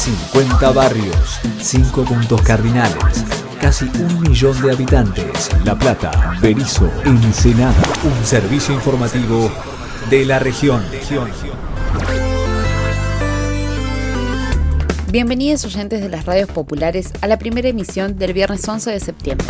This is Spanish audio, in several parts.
50 barrios, 5 puntos cardinales, casi 1 millón de habitantes. La Plata, Berisso, Ensenada. Un servicio informativo de la región. Bienvenidos oyentes de las radios populares a la primera emisión del viernes 11 de septiembre.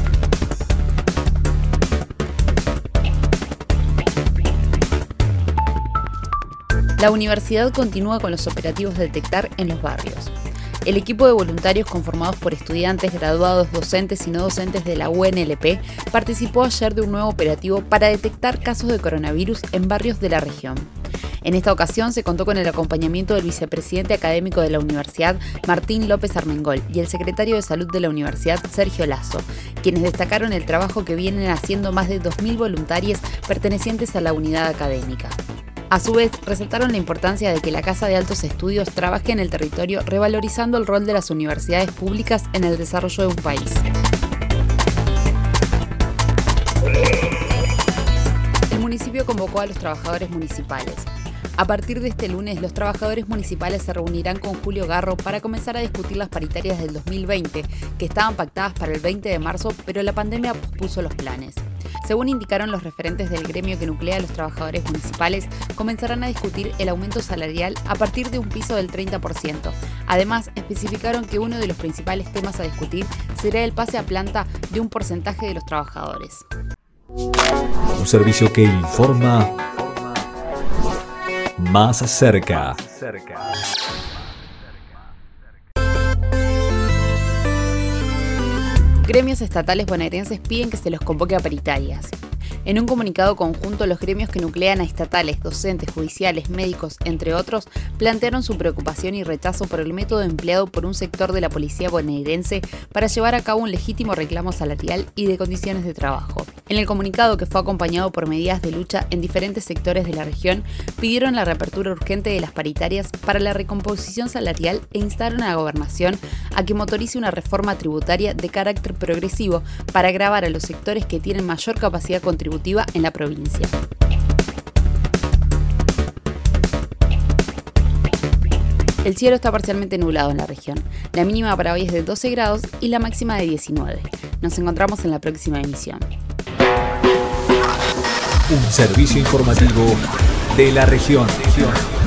La universidad continúa con los operativos de detectar en los barrios. El equipo de voluntarios conformados por estudiantes, graduados, docentes y no docentes de la UNLP participó ayer de un nuevo operativo para detectar casos de coronavirus en barrios de la región. En esta ocasión se contó con el acompañamiento del vicepresidente académico de la universidad, Martín López Armengol, y el secretario de Salud de la universidad, Sergio Lazo, quienes destacaron el trabajo que vienen haciendo más de 2.000 voluntarios pertenecientes a la unidad académica. A su vez, resaltaron la importancia de que la Casa de Altos Estudios trabaje en el territorio revalorizando el rol de las universidades públicas en el desarrollo de un país. El municipio convocó a los trabajadores municipales. A partir de este lunes, los trabajadores municipales se reunirán con Julio Garro para comenzar a discutir las paritarias del 2020, que estaban pactadas para el 20 de marzo, pero la pandemia pospuso los planes. Según indicaron los referentes del gremio que nuclea a los trabajadores municipales, comenzarán a discutir el aumento salarial a partir de un piso del 30%. Además, especificaron que uno de los principales temas a discutir será el pase a planta de un porcentaje de los trabajadores. Un servicio que informa más cerca. Gremios estatales bonaerenses piden que se los convoque a paritarias. En un comunicado conjunto, los gremios que nuclean a estatales, docentes, judiciales, médicos, entre otros, plantearon su preocupación y rechazo por el método empleado por un sector de la policía bonaerense para llevar a cabo un legítimo reclamo salarial y de condiciones de trabajo. En el comunicado, que fue acompañado por medidas de lucha en diferentes sectores de la región, pidieron la reapertura urgente de las paritarias para la recomposición salarial e instaron a la gobernación a que motorice una reforma tributaria de carácter progresivo para gravar a los sectores que tienen mayor capacidad contributiva en la provincia. El cielo está parcialmente nublado en la región. La mínima para hoy es de 12 grados y la máxima de 19. Nos encontramos en la próxima emisión. Un servicio informativo de la región.